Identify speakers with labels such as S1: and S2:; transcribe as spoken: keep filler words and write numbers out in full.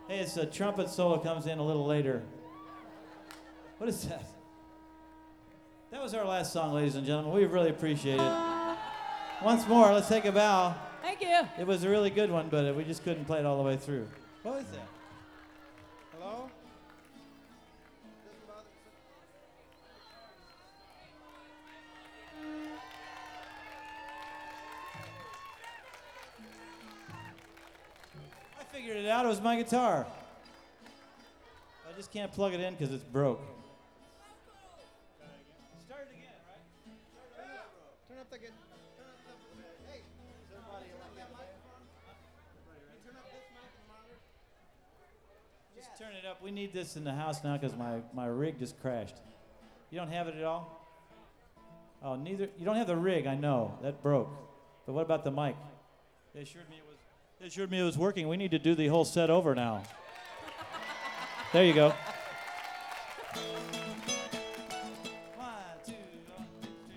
S1: Hey, it's a trumpet solo comes in a little later. What is that? That was our last song, ladies and gentlemen. We really appreciate it. Once more, let's take a bow.
S2: Thank you.
S1: It was a really good one, but we just couldn't play it all the way through. What was that? Hello? I figured it out. It was my guitar. I just can't plug it in because it's broke. Start it again, right?
S3: Turn up the good. Turn up the. Hey, is everybody like that microphone? Can you turn up this mic and monitor?
S1: Just turn it up. We need this in the house now because my, my rig just crashed. You don't have it at all? Oh, neither. You don't have the rig, I know. That broke. But what about the mic? They assured me it was. They assured me it was working. We need to do the whole set over now. There you go.